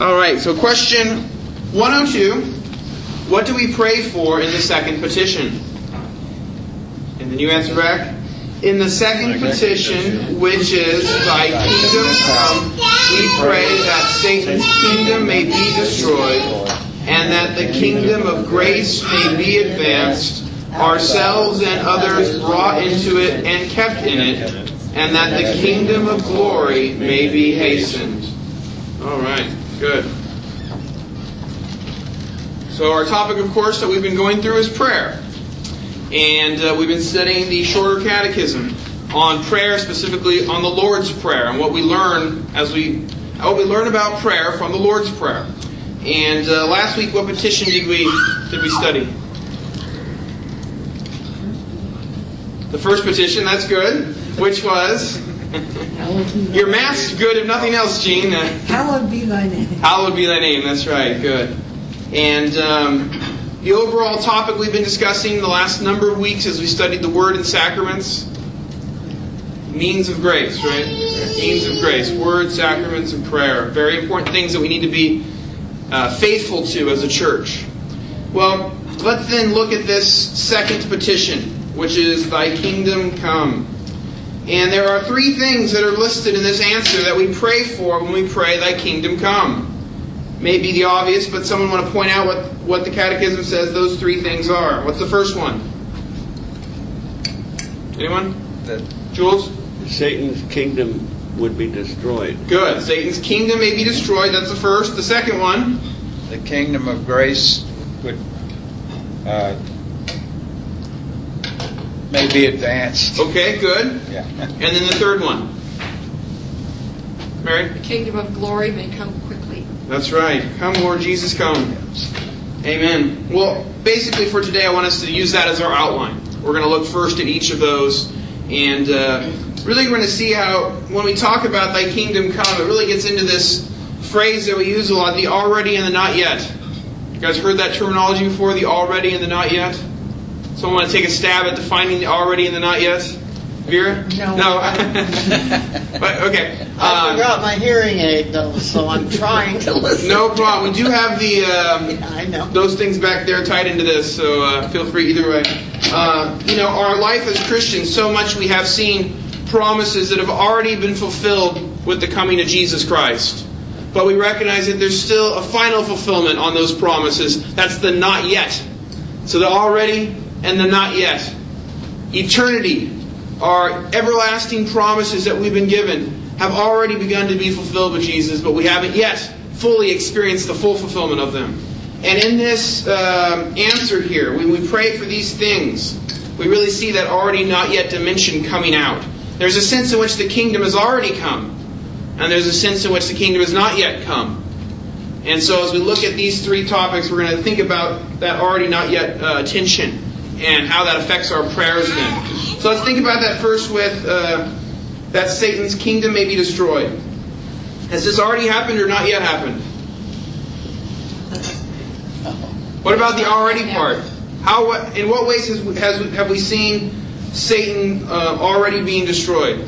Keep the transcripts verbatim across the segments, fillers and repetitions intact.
All right, so question one oh two. What do we pray for in the second petition? And then you answer back. In the second petition, which is, Thy kingdom come, we pray that Satan's kingdom may be destroyed, and that the kingdom of grace may be advanced, ourselves and others brought into it and kept in it, and that the kingdom of glory may be hastened. All right, good. So our topic, of course, that we've been going through is prayer. And uh, we've been studying the Shorter Catechism on prayer, specifically on the Lord's Prayer, and what we learn as we what we learn about prayer from the Lord's Prayer. And uh, last week, what petition did we did we study? The first petition. That's good. Which was your math's good, if nothing else, Gene. Uh, Hallowed be thy name. Hallowed be thy name. That's right. Good. And um, the overall topic we've been discussing the last number of weeks as we studied the Word and Sacraments, means of grace, right? Means of grace, Word, Sacraments, and prayer. Very important things that we need to be uh, faithful to as a church. Well, let's then look at this second petition, which is, Thy kingdom come. And there are three things that are listed in this answer that we pray for when we pray, Thy kingdom come. May be the obvious, but someone want to point out what, what the Catechism says those three things are. What's the first one? Anyone? That Jules? Satan's kingdom would be destroyed. Good. Satan's kingdom may be destroyed. That's the first. The second one? the kingdom of grace would uh, may be advanced. Okay, good. Yeah. And then the third one? Mary? The kingdom of glory may come quickly. That's right. Come, Lord Jesus, come. Amen. Well, basically for today, I want us to use that as our outline. We're going to look first at each of those. And uh, really we're going to see how, when we talk about Thy kingdom come, it really gets into this phrase that we use a lot, the already and the not yet. You guys heard that terminology before, the already and the not yet? Someone want to take a stab at defining the already and the not yet? Vera? No. No. But, okay. I Um, forgot my hearing aid, though, so I'm trying to listen. No problem. We do have the um, Yeah, I know. those things back there tied into this, so uh, feel free either way. Uh, you know, our life as Christians, so much we have seen promises that have already been fulfilled with the coming of Jesus Christ. But we recognize that there's still a final fulfillment on those promises. That's the not yet. So the already and the not yet. Eternity, our everlasting promises that we've been given, have already begun to be fulfilled with Jesus, but we haven't yet fully experienced the full fulfillment of them. And in this um, answer here, when we pray for these things, we really see that already not yet dimension coming out. There's a sense in which the kingdom has already come, and there's a sense in which the kingdom has not yet come. And so as we look at these three topics, we're going to think about that already not yet uh, tension and how that affects our prayers then. So let's think about that first with uh, that Satan's kingdom may be destroyed. Has this already happened or not yet happened? What about the already part? How? In what ways has, has have we seen Satan uh, already being destroyed?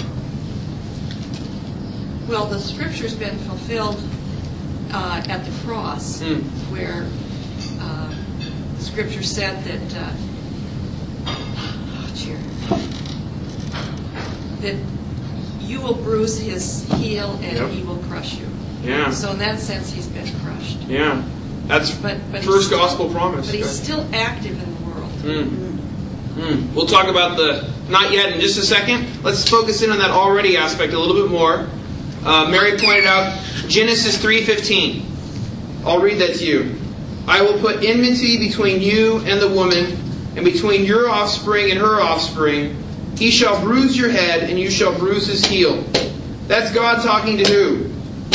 Well, the scripture's been fulfilled uh, at the cross, Mm. where uh, the scripture said that uh, oh, cheer, that you will bruise his heel and Yep. he will crush you. Yeah. So in that sense, he's been crushed. Yeah. That's But, but first he's, gospel promise. But he's Good. still active in the world. Mm. Mm. We'll talk about the not yet in just a second. Let's focus in on that already aspect a little bit more. Uh, Mary pointed out Genesis three fifteen. I'll read that to you. I will put enmity between you and the woman, and between your offspring and her offspring. He shall bruise your head, and you shall bruise his heel. That's God talking to who?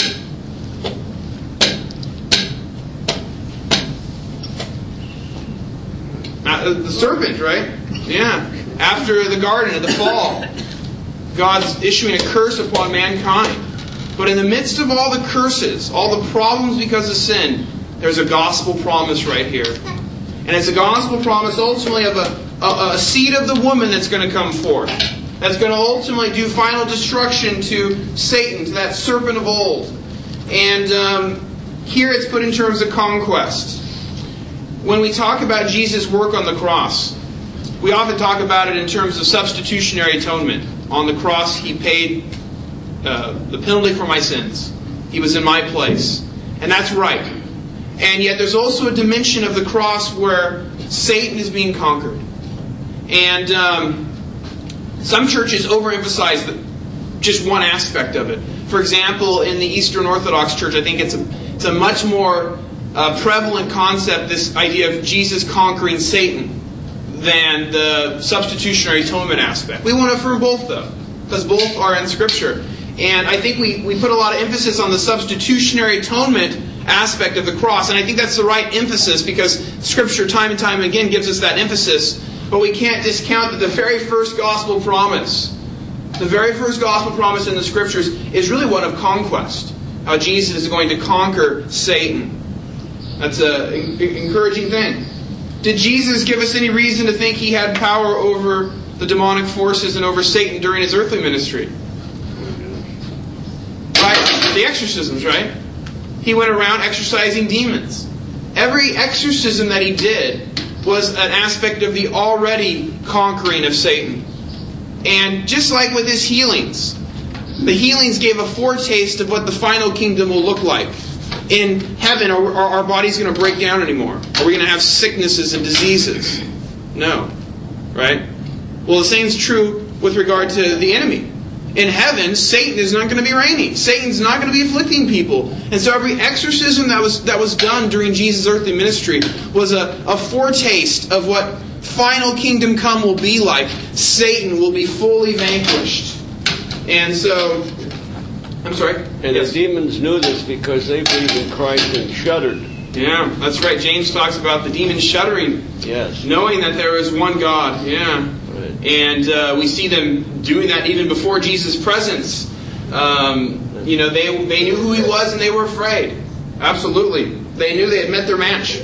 Uh, the serpent, right? Yeah. After the garden at the fall, God's issuing a curse upon mankind. But in the midst of all the curses, all the problems because of sin, there's a gospel promise right here. And it's a gospel promise ultimately of a, a, a seed of the woman that's going to come forth. That's going to ultimately do final destruction to Satan, to that serpent of old. And um, here it's put in terms of conquest. When we talk about Jesus' work on the cross, we often talk about it in terms of substitutionary atonement. On the cross, He paid uh, the penalty for my sins. He was in my place. And that's right. And yet there's also a dimension of the cross where Satan is being conquered. And um, some churches overemphasize the, just one aspect of it. For example, in the Eastern Orthodox Church, I think it's a, it's a much more uh, prevalent concept, this idea of Jesus conquering Satan, than the substitutionary atonement aspect. We want to affirm both, though, because both are in Scripture. And I think we, we put a lot of emphasis on the substitutionary atonement aspect of the cross. And I think that's the right emphasis, because Scripture time and time again gives us that emphasis. But we can't discount that the very first gospel promise, the very first gospel promise in the Scriptures is really one of conquest. How Jesus is going to conquer Satan. That's an encouraging thing. Did Jesus give us any reason to think He had power over the demonic forces and over Satan during His earthly ministry? Right? The exorcisms, right? He went around exorcising demons. Every exorcism that He did was an aspect of the already conquering of Satan. And just like with His healings, the healings gave a foretaste of what the final kingdom will look like. In heaven, are, are our bodies going to break down anymore? Are we going to have sicknesses and diseases? No. Right? Well, the same is true with regard to the enemy. In heaven, Satan is not going to be reigning. Satan's not going to be afflicting people. And so every exorcism that was that was done during Jesus' earthly ministry was a, a foretaste of what final kingdom come will be like. Satan will be fully vanquished. And so, I'm sorry? And yes. the demons knew this because they believed in Christ and shuddered. Yeah, that's right. James talks about the demons shuddering. Yes. Knowing that there is one God. Yeah. Right. And uh, we see them doing that even before Jesus' presence. Um, you know, they they knew who He was and they were afraid. Absolutely. They knew they had met their match.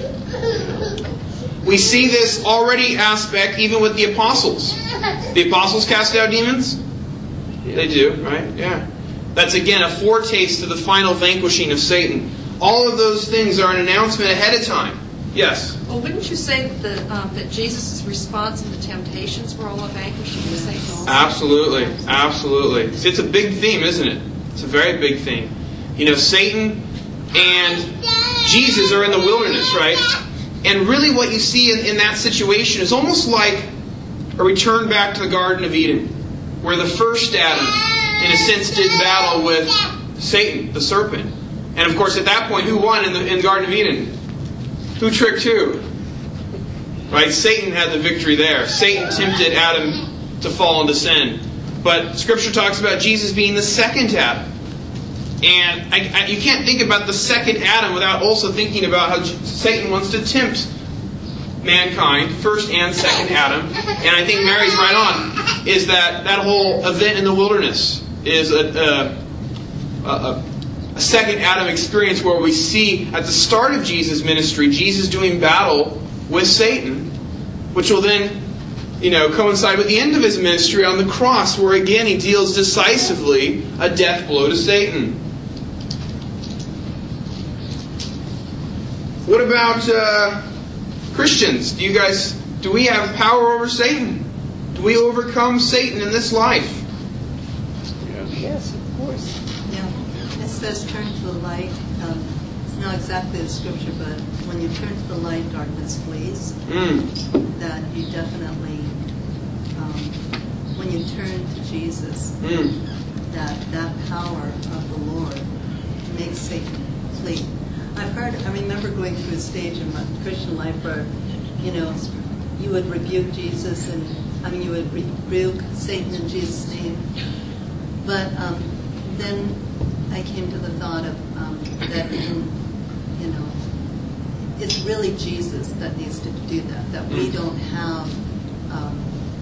We see this already aspect even with the apostles. The apostles cast out demons? Yes. They do, right? Yeah. That's again a foretaste of the final vanquishing of Satan. All of those things are an announcement ahead of time. Yes? Well, wouldn't you say that, um, that Jesus' response in the temptations were all a vanquishing of Satan also? Absolutely. Absolutely. See, it's a big theme, isn't it? It's a very big theme. You know, Satan and Jesus are in the wilderness, right? And really what you see in, in that situation is almost like a return back to the Garden of Eden, where the first Adam, in a sense, did battle with Satan, the serpent. And of course, at that point, who won in the, in the Garden of Eden? Who tricked who? Right? Satan had the victory there. Satan tempted Adam to fall into sin. But Scripture talks about Jesus being the second Adam. And I, I, you can't think about the second Adam without also thinking about how Satan wants to tempt mankind, first and second Adam. And I think Mary's right on, is that that whole event in the wilderness is a, a, a, a second Adam experience where we see at the start of Jesus' ministry, Jesus doing battle with Satan, which will then, you know, coincide with the end of His ministry on the cross, where again He deals decisively a death blow to Satan. What about uh, Christians? Do you guys, do we have power over Satan? Do we overcome Satan in this life? Yes. Yes, of course. Yeah, it says turn to the light. Um, it's not exactly the scripture, but when you turn to the light, darkness flees. Mm. That you definitely, um, when you turn to Jesus, Mm. that that power of the Lord makes Satan flee. I've heard, I remember going through a stage in my Christian life where, you know, you would rebuke Jesus and, I mean, you would rebuke Satan in Jesus' name. But um, then I came to the thought of um, that, in, you know, it's really Jesus that needs to do that, that we don't have, um,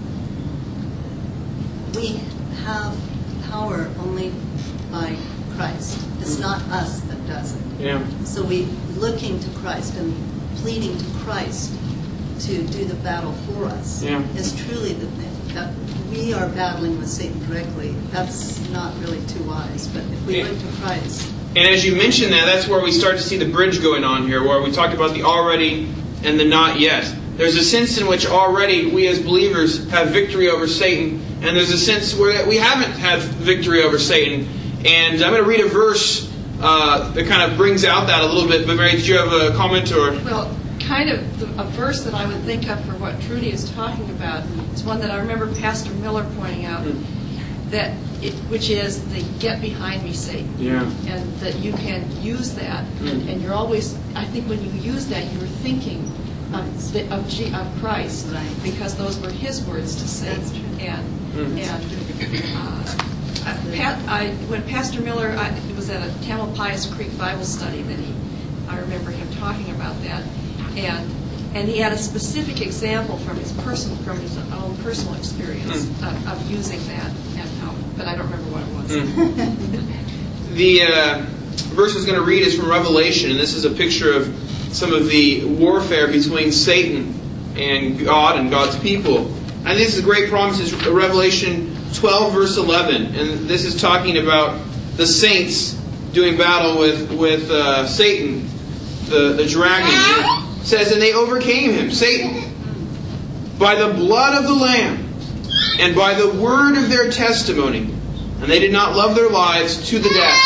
we have power only by Christ. It's not us that does it. Yeah. So we looking to Christ and pleading to Christ to do the battle for us Yeah. is truly the thing. That we are battling with Satan directly, that's not really too wise. But if we Yeah. look to Christ, And as you mentioned that, that's where we start to see the bridge going on here, where we talk about the already and the not yet. There's a sense in which already we as believers have victory over Satan, and there's a sense where we haven't had victory over Satan. And I'm going to read a verse uh, that kind of brings out that a little bit. But Mary, did you have a comment? Or Well, kind of the, a verse that I would think of for what Trudy is talking about is one that I remember Pastor Miller pointing out, mm. that it, which is the "Get behind me, Satan," yeah, and that you can use that, mm. and, and you're always. I think when you use that, you're thinking of the, of, G, of Christ, right. because those were His words to Satan. And mm. and uh, Pat, I, when Pastor Miller, I, it was at a Tamalpais Creek Bible study that he, I remember him talking about that. And and he had a specific example from his personal from his own personal experience mm. of, of using that, and how, but I don't remember what it was. Mm. The uh, verse I was going to read is from Revelation, and this is a picture of some of the warfare between Satan and God and God's people. And this is a great promise. It's Revelation twelve, verse eleven, and this is talking about the saints doing battle with with uh, Satan, the the dragon. It says, and they overcame him, Satan, by the blood of the Lamb and by the word of their testimony, and they did not love their lives to the death.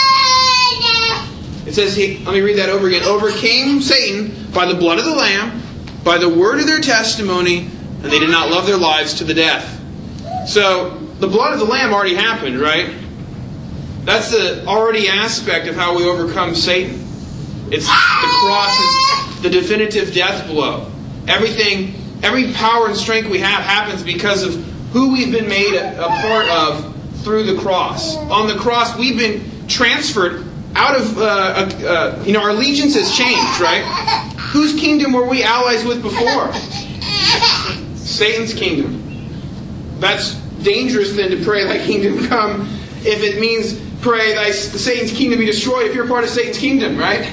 It says, he, let me read that over again. Overcame Satan by the blood of the Lamb, by the word of their testimony, and they did not love their lives to the death. So, the blood of the Lamb already happened, right? That's the already aspect of how we overcome Satan. It's the cross is the definitive death blow. Everything, every power and strength we have happens because of who we've been made a, a part of through the cross. On the cross, we've been transferred out of, uh, uh, you know, our allegiance has changed, right? Whose kingdom were we allies with before? Satan's kingdom. That's dangerous then to pray, thy kingdom come, if it means pray, thy Satan's kingdom be destroyed, if you're part of Satan's kingdom, right?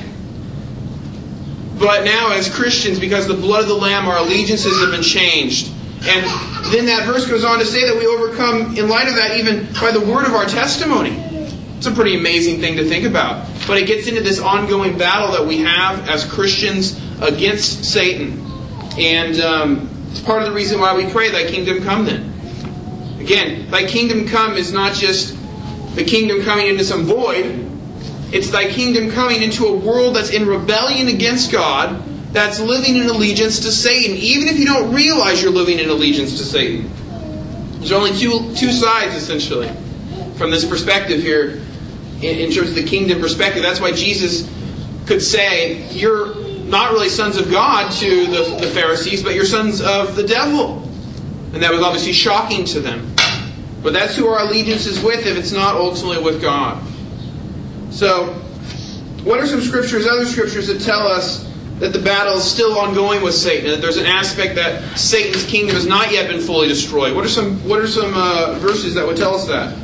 But now as Christians, because of the blood of the Lamb, our allegiances have been changed. And then that verse goes on to say that we overcome, in light of that, even by the word of our testimony. It's a pretty amazing thing to think about. But it gets into this ongoing battle that we have as Christians against Satan. And um, it's part of the reason why we pray, thy kingdom come then. Again, thy kingdom come is not just the kingdom coming into some void. It's thy kingdom coming into a world that's in rebellion against God, that's living in allegiance to Satan, even if you don't realize you're living in allegiance to Satan. There's only two two sides, essentially, from this perspective here, in, in terms of the kingdom perspective. That's why Jesus could say, you're not really sons of God to the, the Pharisees, but you're sons of the devil. And that was obviously shocking to them. But that's who our allegiance is with if it's not ultimately with God. So, what are some scriptures, other scriptures that tell us that the battle is still ongoing with Satan, that there's an aspect that Satan's kingdom has not yet been fully destroyed? What are some What are some uh, verses that would tell us that?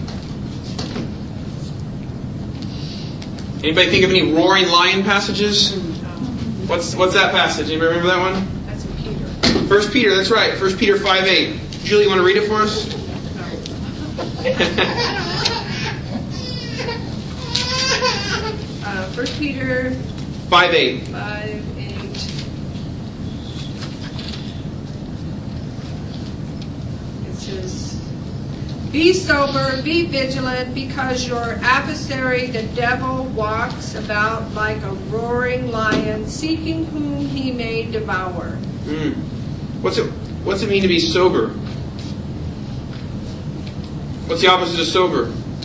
Anybody think of any roaring lion passages? What's What's that passage? Anybody remember that one? That's in Peter. First Peter, that's right. First Peter five eight. Julie, you want to read it for us? uh, First Peter five eight. five eight. It says, be sober, be vigilant, because your adversary, the devil, walks about like a roaring lion, seeking whom he may devour. Mm. What's it What's it mean to be sober? What's the opposite of sober?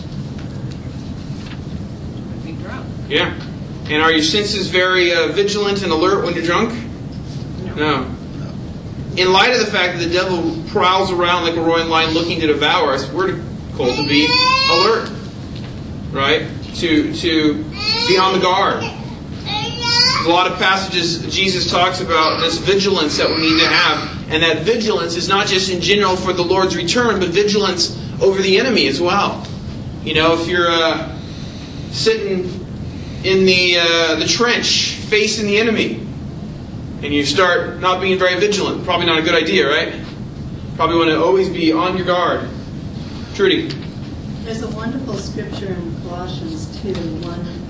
Be drunk. Yeah. And are your senses very uh, vigilant and alert when you're drunk? No. No. In light of the fact that the devil prowls around like a roaring lion looking to devour us, we're called to be alert. Right? To, to be on the guard. There's a lot of passages Jesus talks about this vigilance that we need to have. And that vigilance is not just in general for the Lord's return, but vigilance over the enemy as well. You know, if you're uh, sitting in the uh, the trench facing the enemy and you start not being very vigilant, probably not a good idea, right? Probably want to always be on your guard. Trudy. There's a wonderful scripture in Colossians two, one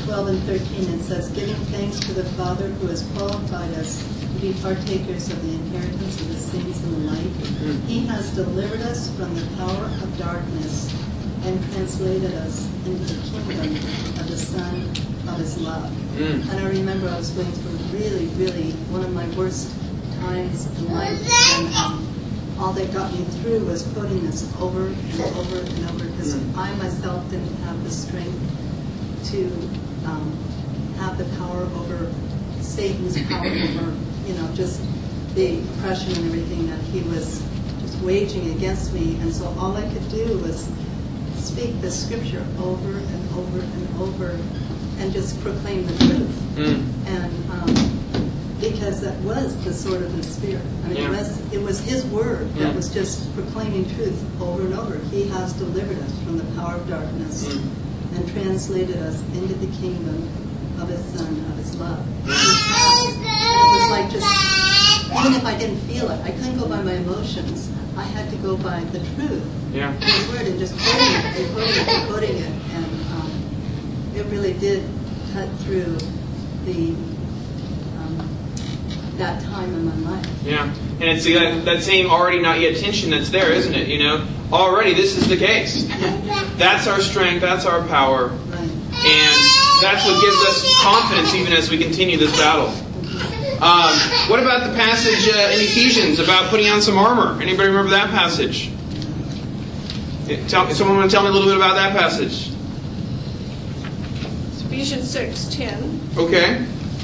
twelve and thirteen, it says, giving thanks to the Father who has qualified us to be partakers of the inheritance of the saints in the light. He has delivered us from the power of darkness and translated us into the kingdom of the Son of His love. Mm. And I remember I was going through really, really one of my worst times in life, and um, all that got me through was quoting this over and over and over, because mm. I myself didn't have the strength to um, have the power over Satan's power over, you know, just the oppression and everything that he was just waging against me. And so all I could do was speak the scripture over and over and over and just proclaim the truth. Mm. And um, because that was the sword of the Spirit. I mean, yeah. it, was, it was His word that mm. was just proclaiming truth over and over. He has delivered us from the power of darkness mm. and translated us into the kingdom of His Son, of His love. Mm. And it was like just, even if I didn't feel it, I couldn't go by my emotions. I had to go by the truth. Yeah. His word, and just quoting it and quoting it and quoting it. And um, it really did cut through the um, that time in my life. Yeah. And it's that, that same already not yet tension that's there, isn't it? You know, already this is the case. That's our strength, that's our power. Right. And that's what gives us confidence even as we continue this battle. Um, what about the passage uh, in Ephesians about putting on some armor? Anybody remember that passage? Tell, someone want to tell me a little bit about that passage? It's Ephesians six ten. Okay.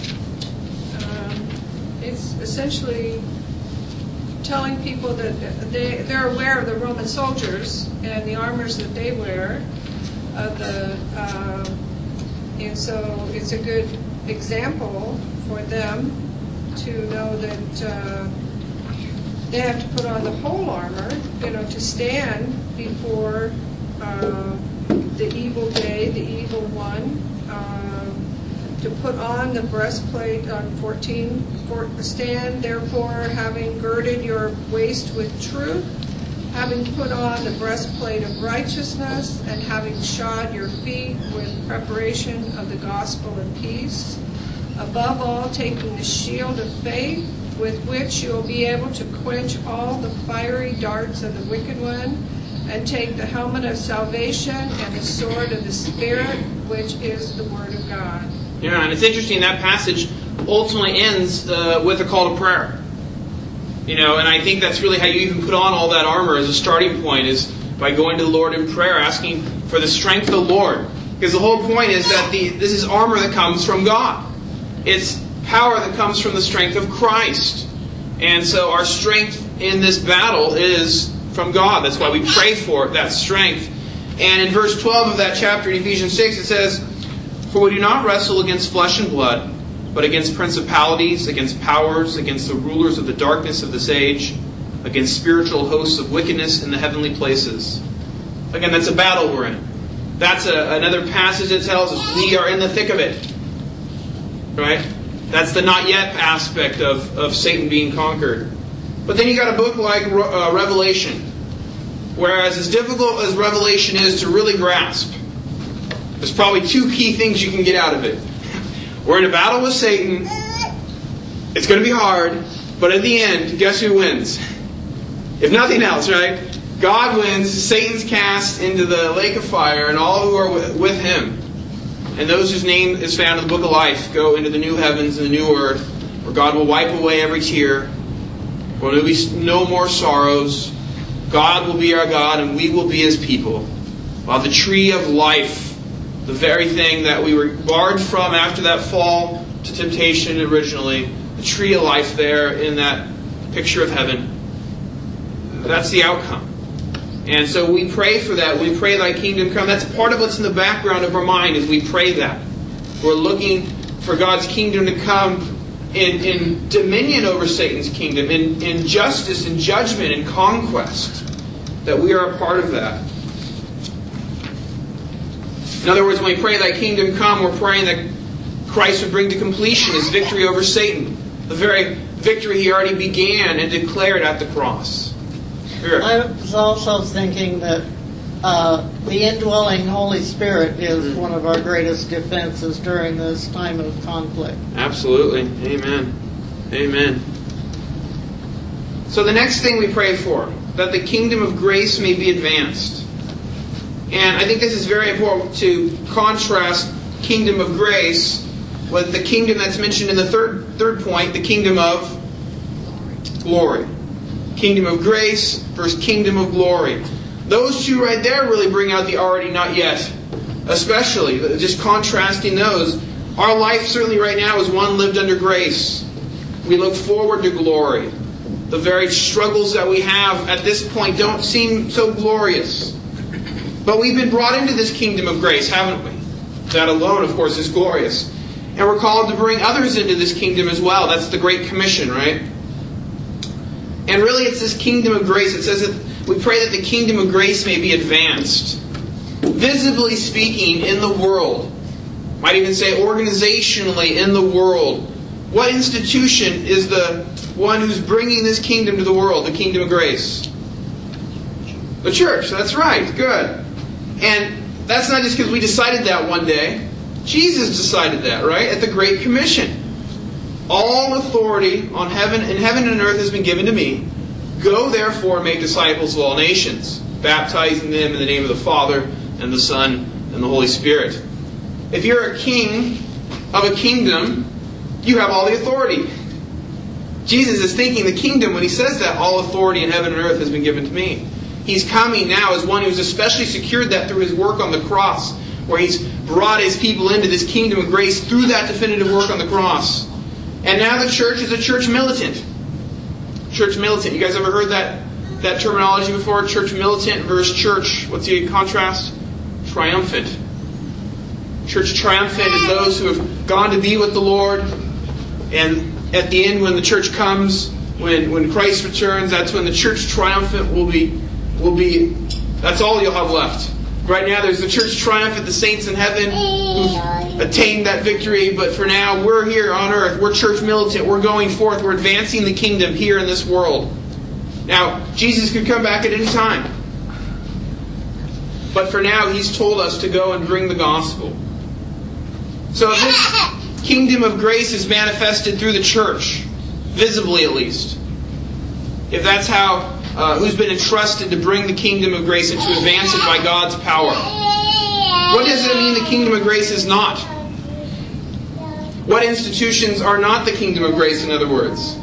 Um, it's essentially telling people that they, they're aware of the Roman soldiers and the armors that they wear. Uh, the, uh, and so it's a good example for them to know that uh, they have to put on the whole armor, you know, to stand before uh, the evil day, the evil one. Uh, to put on the breastplate on fourteen, for, stand therefore having girded your waist with truth, having put on the breastplate of righteousness, and having shod your feet with preparation of the gospel of peace. Above all, taking the shield of faith, with which you will be able to quench all the fiery darts of the wicked one, and take the helmet of salvation and the sword of the Spirit, which is the Word of God. Yeah, and it's interesting, that passage ultimately ends uh, with a call to prayer. You know, and I think that's really how you even put on all that armor as a starting point, is by going to the Lord in prayer, asking for the strength of the Lord. Because the whole point is that the, this is armor that comes from God. It's power that comes from the strength of Christ. And so our strength in this battle is from God. That's why we pray for that strength. And in verse twelve of that chapter in Ephesians six, it says, "For we do not wrestle against flesh and blood, but against principalities, against powers, against the rulers of the darkness of this age, against spiritual hosts of wickedness in the heavenly places." Again, that's a battle we're in. That's a, another passage that tells us we are in the thick of it. Right? That's the not yet aspect of, of Satan being conquered. But then you got a book like uh, Revelation. Whereas as difficult as Revelation is to really grasp, there's probably two key things you can get out of it. We're in a battle with Satan. It's going to be hard. But at the end, guess who wins? If nothing else, right? God wins. Satan's cast into the lake of fire, and all who are with him, and those whose name is found in the book of life, go into the new heavens and the new earth, where God will wipe away every tear, where there will be no more sorrows. God will be our God, and we will be His people. While the tree of life, the very thing that we were barred from after that fall to temptation originally, the tree of life there in that picture of heaven, that's the outcome. And so we pray for that. We pray Thy kingdom come. That's part of what's in the background of our mind, is we pray that. We're looking for God's kingdom to come in, in dominion over Satan's kingdom, in, in justice and judgment and conquest. That we are a part of that. In other words, when we pray Thy kingdom come, we're praying that Christ would bring to completion His victory over Satan. The very victory He already began and declared at the cross. I was also thinking that uh, the indwelling Holy Spirit is one of our greatest defenses during this time of conflict. Absolutely. Amen. Amen. So the next thing we pray for, that the kingdom of grace may be advanced. And I think this is very important to contrast kingdom of grace with the kingdom that's mentioned in the third third point, the kingdom of glory. Kingdom of grace versus kingdom of glory. Those two right there really bring out the already not yet. Especially, just contrasting those. Our life certainly right now is one lived under grace. We look forward to glory. The very struggles that we have at this point don't seem so glorious. But we've been brought into this kingdom of grace, haven't we? That alone, of course, is glorious. And we're called to bring others into this kingdom as well. That's the Great Commission, right? And really it's this kingdom of grace. It says that we pray that the kingdom of grace may be advanced. Visibly speaking, in the world. Might even say organizationally in the world. What institution is the one who's bringing this kingdom to the world, the kingdom of grace? The church, that's right, good. And that's not just because we decided that one day. Jesus decided that, right? At the Great Commission. All authority on heaven and heaven and earth has been given to me. Go therefore and make disciples of all nations, baptizing them in the name of the Father and the Son and the Holy Spirit. If you're a king of a kingdom, you have all the authority. Jesus is thinking the kingdom when he says that all authority in heaven and earth has been given to me. He's coming now as one who's especially secured that through his work on the cross, where he's brought his people into this kingdom of grace through that definitive work on the cross. And now the church is a church militant. Church militant. You guys ever heard that, that terminology before? Church militant versus church. What's the contrast? Triumphant. Church triumphant is those who have gone to be with the Lord. And at the end, when the church comes, when, when Christ returns, that's when the church triumphant will be, will be, that's all you'll have left. Right now, there's the church triumphant, the saints in heaven who've attained that victory. But for now, we're here on earth. We're church militant. We're going forth. We're advancing the kingdom here in this world. Now, Jesus could come back at any time. But for now, He's told us to go and bring the gospel. So this kingdom of grace is manifested through the church, visibly at least. If that's how, uh, who's been entrusted to bring the kingdom of grace and to advance it by God's power. What does it mean the kingdom of grace is not? What institutions are not the kingdom of grace, in other words?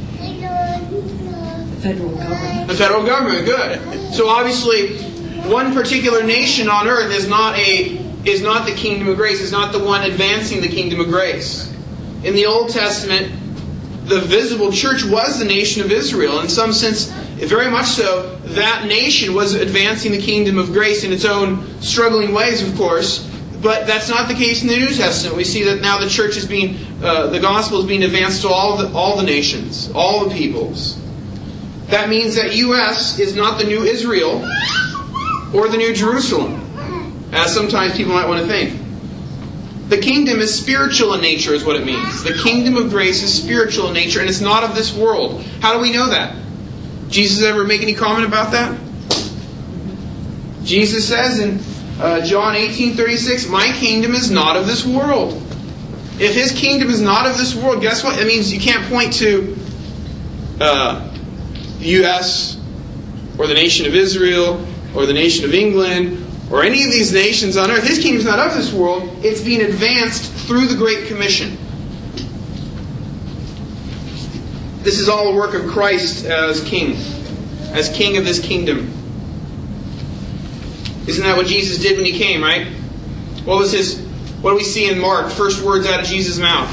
The federal government. The federal government, good. So obviously, one particular nation on earth is not a is not the kingdom of grace, is not the one advancing the kingdom of grace. In the Old Testament, the visible church was the nation of Israel. In some sense, very much so, that nation was advancing the kingdom of grace in its own struggling ways, of course. But that's not the case in the New Testament. We see that now the church is being, uh, the gospel is being advanced to all the, all the nations, all the peoples. That means that U S is not the new Israel or the new Jerusalem, as sometimes people might want to think. The kingdom is spiritual in nature, is what it means. The kingdom of grace is spiritual in nature, and it's not of this world. How do we know that? Jesus ever make any comment about that? Jesus says in uh, John eighteen thirty-six, "My kingdom is not of this world." If His kingdom is not of this world, guess what? It means you can't point to uh, the U S or the nation of Israel or the nation of England or any of these nations on earth. His kingdom is not of this world. It's being advanced through the Great Commission. This is all a work of Christ as King, as King of this kingdom. Isn't that what Jesus did when He came, right? What was His, what do we see in Mark? First words out of Jesus' mouth.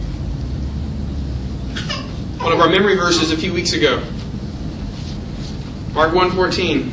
One of our memory verses a few weeks ago. Mark one fourteen.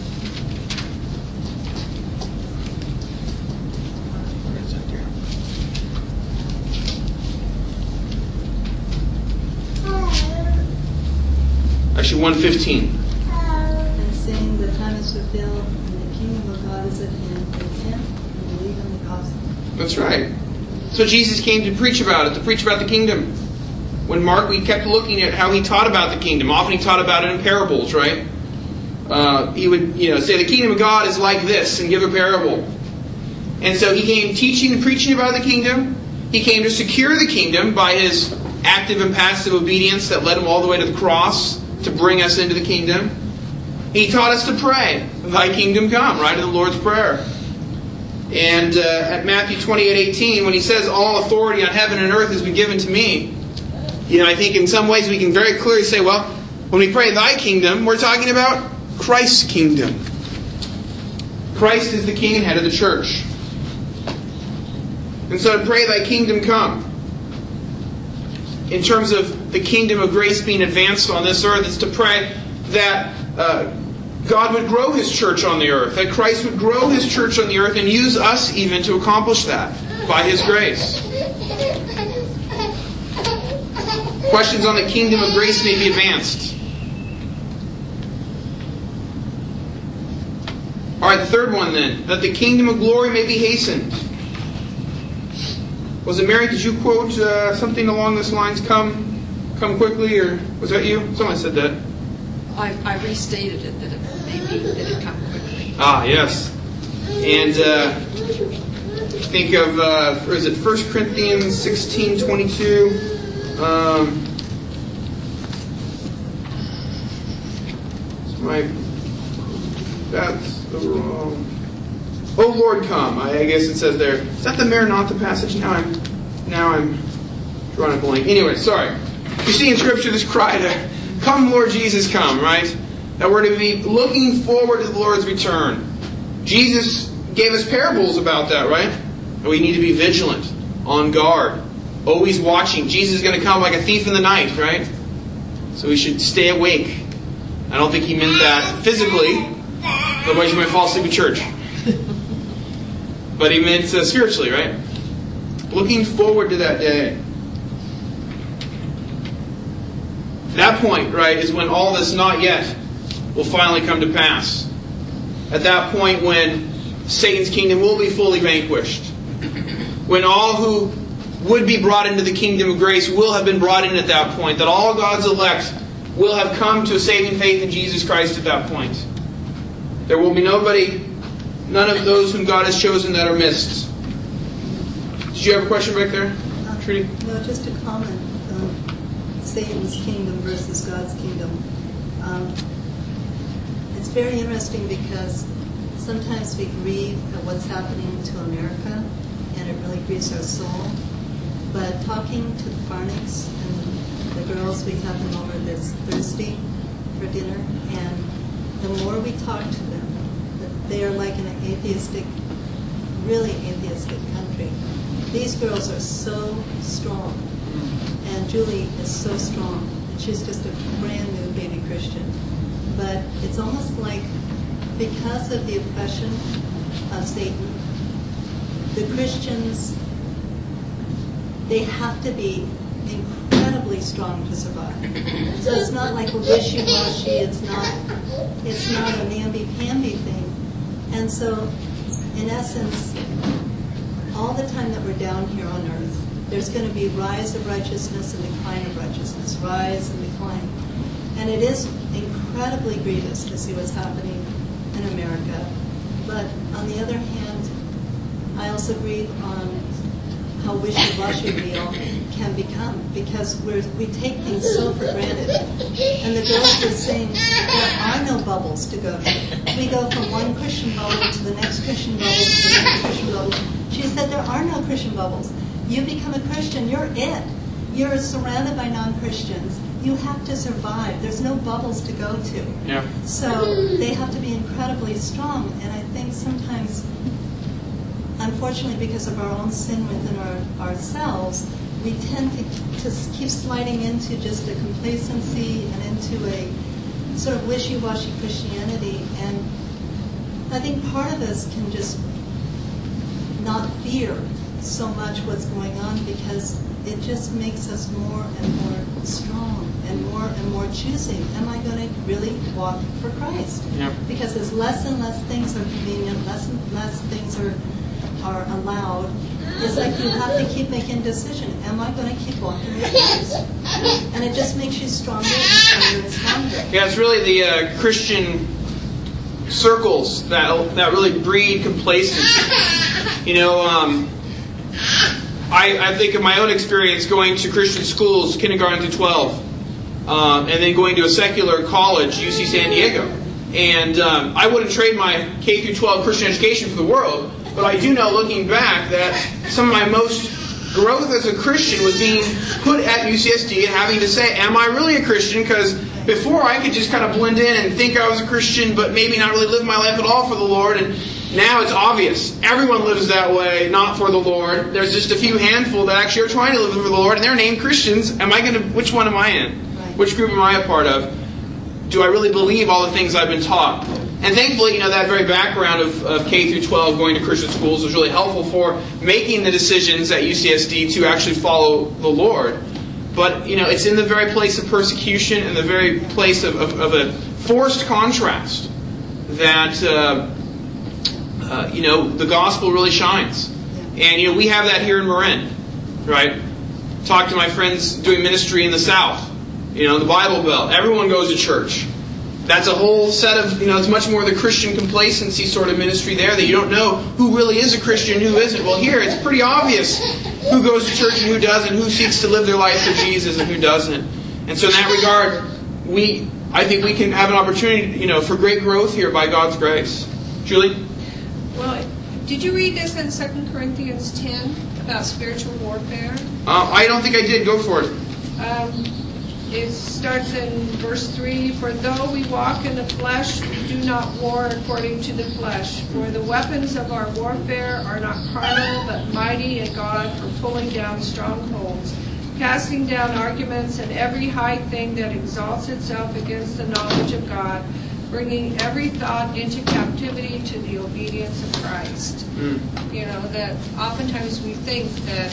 Actually, one fifteen. And saying the time is fulfilled and the kingdom of God is at hand. Repent and believe in the gospel. That's right. So Jesus came to preach about it, to preach about the kingdom. When Mark, we kept looking at how He taught about the kingdom. Often He taught about it in parables, right? uh, he would you know say the kingdom of God is like this and give a parable. And so he came teaching and preaching about the kingdom. He came to secure the kingdom by his active and passive obedience that led him all the way to the cross to bring us into the kingdom. He taught us to pray, "Thy kingdom come," right, in the Lord's Prayer. And uh, at Matthew twenty-eight eighteen, when he says, "All authority on heaven and earth has been given to me," you know, I think in some ways we can very clearly say, well, when we pray "Thy kingdom," we're talking about Christ's kingdom. Christ is the king and head of the church. And so to pray "Thy kingdom come," in terms of the kingdom of grace being advanced on this earth, is to pray that uh, God would grow His church on the earth, that Christ would grow His church on the earth and use us even to accomplish that by His grace. Questions on the kingdom of grace may be advanced. Alright, the third one then, that the kingdom of glory may be hastened. Was it Mary? Did you quote uh, something along those lines? Come, come quickly, or was that you? Someone said that. I, I restated it, that it may be that it come quickly. Ah, yes. And uh, think of, uh, or is it First Corinthians sixteen twenty-two? Um, my, that's the wrong. "Oh Lord, come." I, I guess it says there. Is that the Maranatha passage? Now I'm, now I'm drawing a blank. Anyway, sorry. You see in Scripture this cry to, "Come, Lord Jesus, come," right? That we're to be looking forward to the Lord's return. Jesus gave us parables about that, right? And we need to be vigilant, on guard, always watching. Jesus is going to come like a thief in the night, right? So we should stay awake. I don't think He meant that physically, otherwise you might fall asleep in church. But He meant uh, spiritually, right? Looking forward to that day. That point, right, is when all this not yet will finally come to pass. At that point when Satan's kingdom will be fully vanquished. When all who would be brought into the kingdom of grace will have been brought in at that point. That all God's elect will have come to a saving faith in Jesus Christ at that point. There will be nobody, none of those whom God has chosen that are missed. Did you have a question back there, Uh, Trudy? No, just a comment. Um, Satan's kingdom versus God's kingdom. Um, it's very interesting because sometimes we grieve at what's happening to America, and it really grieves our soul. But talking to the Farnicks and the girls, we have them over this Thursday for dinner, and the more we talk to them, that they are like an atheistic, really atheistic country. These girls are so strong, and Julie is so strong. She's just a brand new baby Christian. But it's almost like because of the oppression of Satan, the Christians, they have to be incredibly strong to survive. So it's not like a wishy-washy, it's not, it's not a namby-pamby thing. And so, in essence, all the time that we're down here on earth, there's going to be rise of righteousness and decline of righteousness, rise and decline. And it is incredibly grievous to see what's happening in America. But on the other hand, I also grieve on how wishy-washy we all can become, because we're, we take things so for granted. And the girls were saying there are no bubbles to go to. We go from one Christian bubble to the next Christian bubble to the next Christian bubble. She said there are no Christian bubbles. You become a Christian, you're it. You're surrounded by non-Christians. You have to survive. There's no bubbles to go to. Yeah. So they have to be incredibly strong. And I think sometimes, unfortunately, because of our own sin within our, ourselves, we tend to just keep sliding into just a complacency and into a sort of wishy-washy Christianity. And I think part of us can just not fear so much what's going on, because it just makes us more and more strong and more and more choosing. Am I going to really walk for Christ? Yeah. Because as less and less things are convenient, less and less things are are allowed, it's like you have to keep making a decision. Am I going to keep walking with Christ? And it just makes you stronger and stronger and stronger. Yeah, it's really the uh, Christian circles that that really breed complacency. You know, um, I, I think of my own experience going to Christian schools, kindergarten through twelve, um, and then going to a secular college, U C San Diego. And um, I wouldn't trade my K through twelve Christian education for the world, but I do know, looking back, that some of my most growth as a Christian was being put at U C S D and having to say, am I really a Christian? Because before I could just kind of blend in and think I was a Christian, but maybe not really live my life at all for the Lord. And now it's obvious. Everyone lives that way, not for the Lord. There's just a few handful that actually are trying to live for the Lord, and they're named Christians. Am I going to? Which one am I in? Which group am I a part of? Do I really believe all the things I've been taught? And thankfully, you know, that very background of, of K through twelve going to Christian schools was really helpful for making the decisions at U C S D to actually follow the Lord. But, you know, it's in the very place of persecution and the very place of, of, of a forced contrast that, uh, uh, you know, the gospel really shines. And, you know, we have that here in Marin, right? Talk to my friends doing ministry in the South, you know, the Bible Belt. Everyone goes to church. That's a whole set of, you know, it's much more the Christian complacency sort of ministry there that you don't know who really is a Christian and who isn't. Well, here it's pretty obvious who goes to church and who doesn't, who seeks to live their life for Jesus and who doesn't. And so in that regard, we, I think we can have an opportunity, you know, for great growth here by God's grace. Julie? Well, did you read this in Second Corinthians ten about spiritual warfare? Uh, I don't think I did. Go for it. Um, It starts in verse three, for though we walk in the flesh, we do not war according to the flesh. For the weapons of our warfare are not carnal, but mighty in God for pulling down strongholds, casting down arguments and every high thing that exalts itself against the knowledge of God, bringing every thought into captivity to the obedience of Christ. Mm. You know, that oftentimes we think that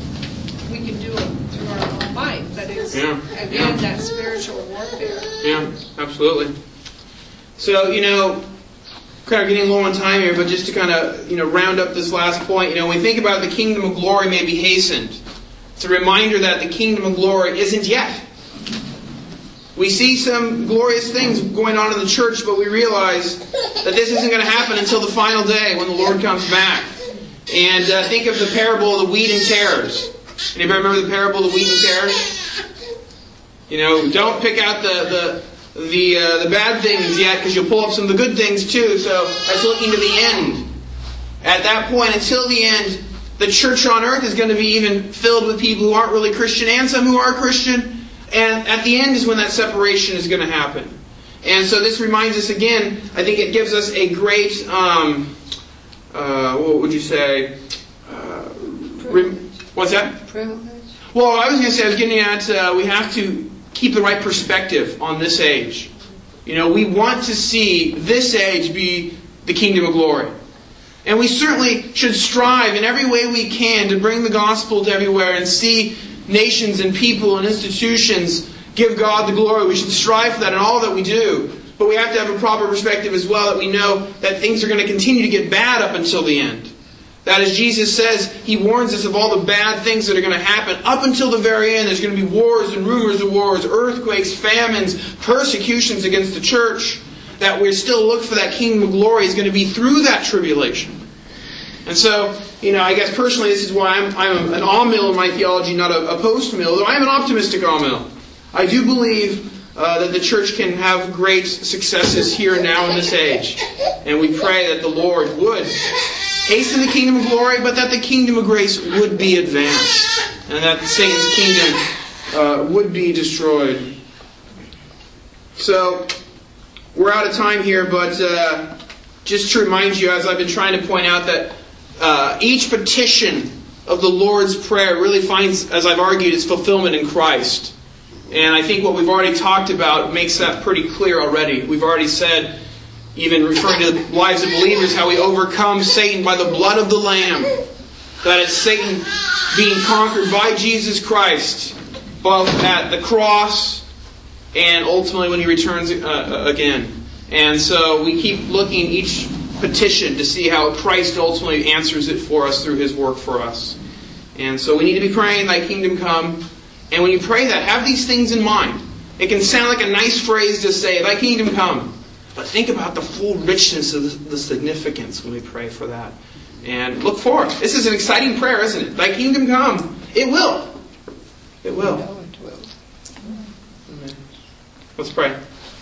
we can do it through our own might, but it's, yeah. again, yeah. that spiritual warfare. Yeah, absolutely. So, you know, kind of getting low on time here, but just to kind of, you know, round up this last point, you know, when we think about the kingdom of glory may be hastened, it's a reminder that the kingdom of glory isn't yet. We see some glorious things going on in the church, but we realize that this isn't going to happen until the final day when the Lord comes back. And uh, think of the parable of the wheat and tares. Anybody remember the parable of the wheat and tares? You know, don't pick out the the the, uh, the bad things yet, because you'll pull up some of the good things too. So that's looking to the end. At that point, until the end, the church on earth is going to be even filled with people who aren't really Christian and some who are Christian. And at the end is when that separation is going to happen. And so this reminds us again, I think it gives us a great, um, uh, what would you say? Uh, re- What's that? Privilege. Well, I was going to say, I was getting at, uh, we have to keep the right perspective on this age. You know, we want to see this age be the kingdom of glory. And we certainly should strive in every way we can to bring the gospel to everywhere and see nations and people and institutions give God the glory. We should strive for that in all that we do. But we have to have a proper perspective as well, that we know that things are going to continue to get bad up until the end. That, as Jesus says, He warns us of all the bad things that are going to happen up until the very end. There's going to be wars and rumors of wars, earthquakes, famines, persecutions against the church. That we still look for that kingdom of glory is going to be through that tribulation. And so, you know, I guess personally this is why I'm, I'm an all-mill in my theology, not a, a post-mill, though I'm an optimistic all-mill. I do believe uh, that the church can have great successes here and now in this age. And we pray that the Lord would hasten the kingdom of glory, but that the kingdom of grace would be advanced, and that Satan's kingdom uh, would be destroyed. So, we're out of time here, but uh, just to remind you, as I've been trying to point out, that uh, each petition of the Lord's Prayer really finds, as I've argued, its fulfillment in Christ. And I think what we've already talked about makes that pretty clear already. We've already said, even referring to the lives of believers, how we overcome Satan by the blood of the Lamb. That it's Satan being conquered by Jesus Christ, both at the cross and ultimately when He returns uh, again. And so we keep looking each petition to see how Christ ultimately answers it for us through His work for us. And so we need to be praying, Thy kingdom come. And when you pray that, have these things in mind. It can sound like a nice phrase to say, Thy kingdom come. But think about the full richness of the, the significance when we pray for that. And look forward. This is an exciting prayer, isn't it? Thy kingdom come. It will. It will. Amen. Let's pray.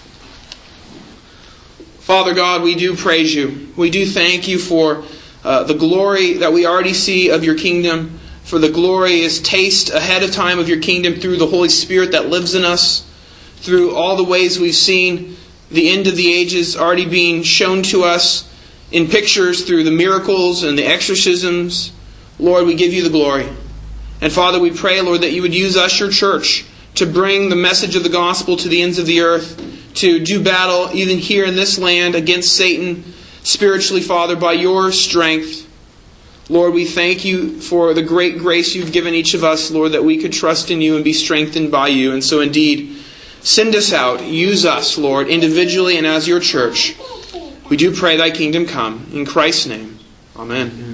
Father God, we do praise you. We do thank you for uh, the glory that we already see of your kingdom, for the glorious taste ahead of time of your kingdom through the Holy Spirit that lives in us, through all the ways we've seen the end of the ages already being shown to us in pictures through the miracles and the exorcisms. Lord, we give you the glory. And Father, we pray, Lord, that you would use us, your church, to bring the message of the gospel to the ends of the earth, to do battle even here in this land against Satan spiritually, Father, by your strength. Lord, we thank you for the great grace you've given each of us, Lord, that we could trust in you and be strengthened by you. And so indeed, send us out. Use us, Lord, individually and as your church. We do pray thy kingdom come. In Christ's name, amen.